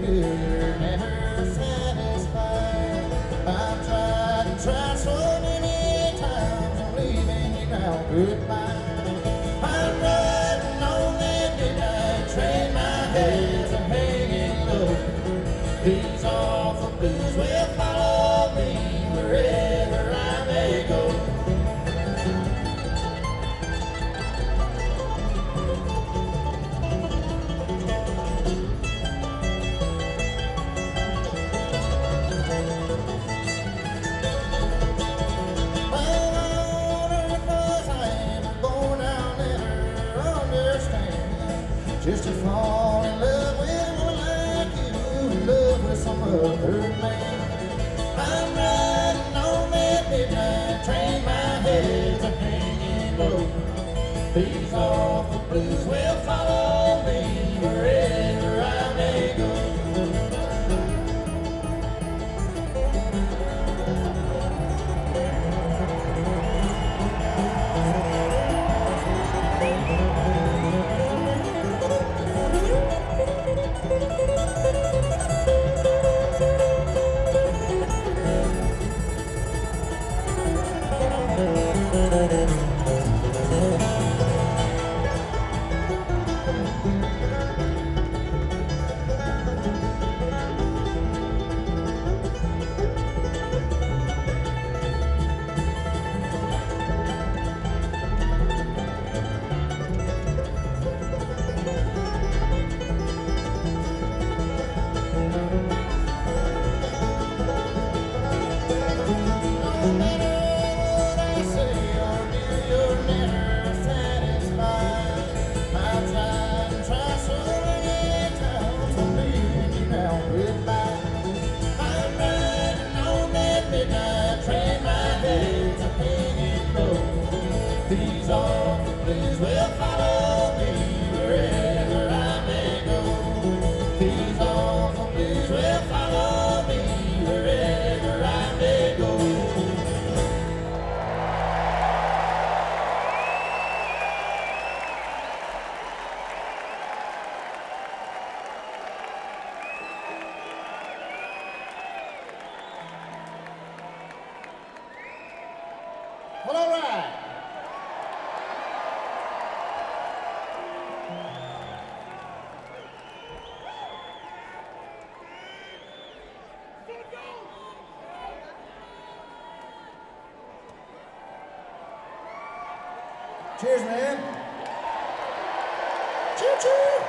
good, you're never satisfied. I've tried and tried so many times, I'm leaving you now, goodbye. I'm riding on that midnight train, my head's hanging low. These awful blues will follow me wherever I may go. Just to fall in love with one like you, in love with some other man. I'm riding on that midnight train, my head's hanging low. These awful blues will follow me wherever I may go. These awful blues will follow me wherever I may go. These awful blues will follow me wherever I may go. Well, all right. Cheers, man. Choo-choo.